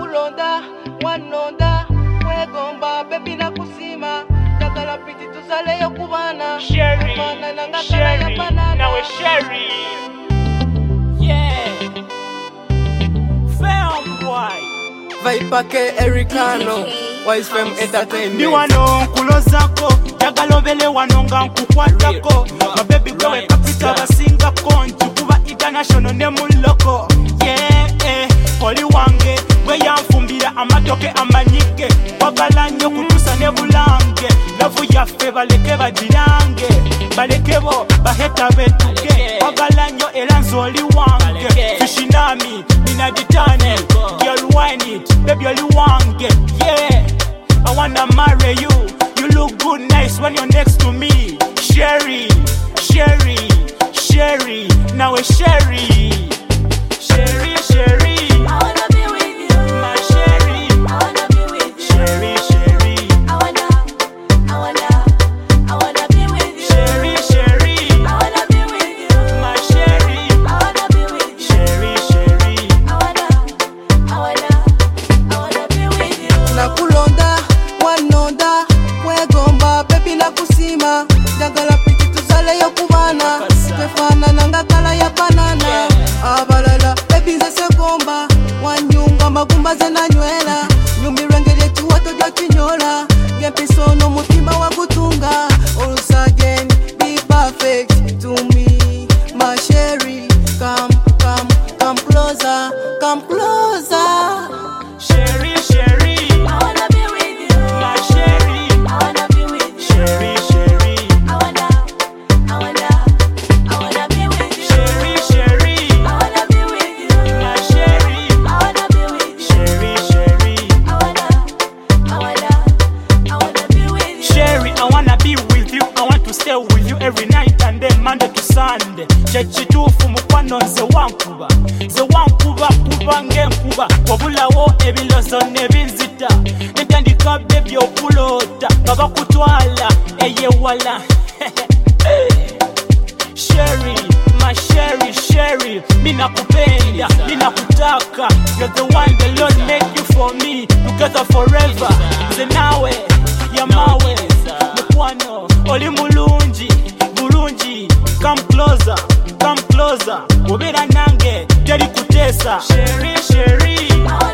Nakulonda, wanonda, wegomba, baby na kusima. Jagala piti tuzale yokubana. Sherry, Sherry, now it's Sherry. Yeah. Film boy. Viper K Ericano, Wise Femme Entertainment. Ni wano nkulozako, jagala obele wanonga nkukwatako. Mabebi gwe kapita basinga konti, kuba international ne muloko. Yeah, oli wange, gwe yanfumbira amatoke amanyike. Wagala nnyo kutusa ne bulange, lavu yaffe baleke bagirange. Balekebo baheta betuke, wagala nnyo era nze oli wange. Fishinami, nina ditane, girl wine it, baby oli wange. Yeah, I wanna marry you. You look good, nice when you're next to me. Sherry, Sherry, Sherry, now it's Sherry. Sherry, Sherry, I wanna be with you. my Sherry. I wanna be with you. Sherry, Sherry, I wanna be with you. Sherry, Sherry, I wanna be with you. my Sherry. I wanna be with you. Sherry, Sherry, I wanna be with you. Nakulonda, wanonda, wegomba, baby na kusima. Jagala piti tuzale yokubana. Tefana nanga kala ya banana. Abalala, baby nze segomba. Wanyunga magumba ze na nywela. Nyumirengere chiwato ja chinyola. Gempiso no mutima wa kutunga. Once again, be perfect to me, my Sherry. Come closer, come closer. Sherry, Sherry, I wanna be with you. my Sherry. I wanna be with you. Sherry, Sherry, I wanna be with you. Sherry, Sherry, I wanna be with you. my Sherry. I wanna be with you. Sherry, Sherry, I wanna be with you. Sherry, I wanna be with you. I want to stay with you every night and day, Monday to Sunday. Chechitufu mukwano nze wankuba kuba ngenkuba. Wabulawo ebilozo nebinzita, netandika baby okulota baba kutwala eyewala. Sherry, my Sherry, Sherry, mina kupenda, mina kutaka. You're the one the Lord made you for me, together forever. Nze nawe, ya mawe, mukwano, oli mulungi, bulungi. Come closer, come closer. Obera nange, teri kutesa. Sherry, Sherry,